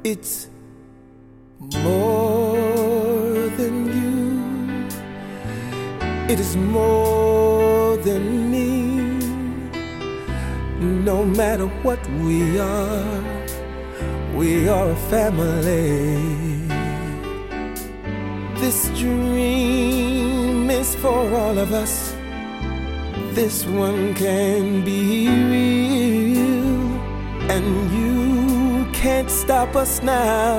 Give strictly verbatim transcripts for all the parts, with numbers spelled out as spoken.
It's more than you. It is more than me. No matter what we are, we are a family. This dream is for all of us. This one can be real, and you can't stop us now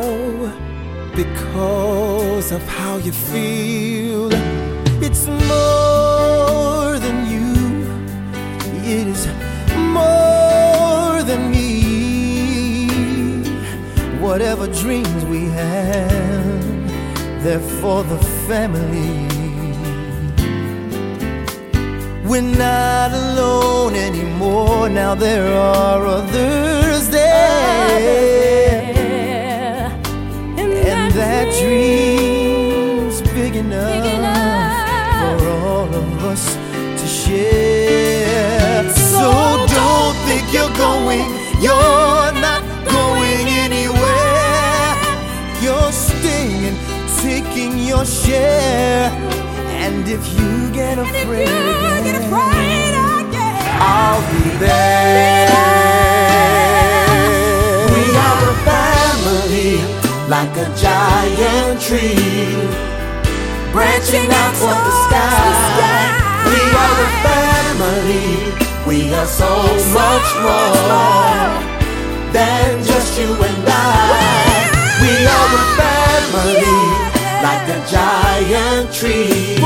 because of how you feel. It's more than you. It is more than me. Whatever dreams we have, they're for the family. We're not alone anymore. Now there are others there, and, and that dream's big enough, big enough for all of us to share. So, so don't think you're going, you're not going anywhere. You're staying, taking your share. And if you get afraid, you get afraid again, I'll be there. We are a family, like a giant tree, branching out toward the sky. We are a family. We are so much more than just you and I. We are a family, like a giant tree,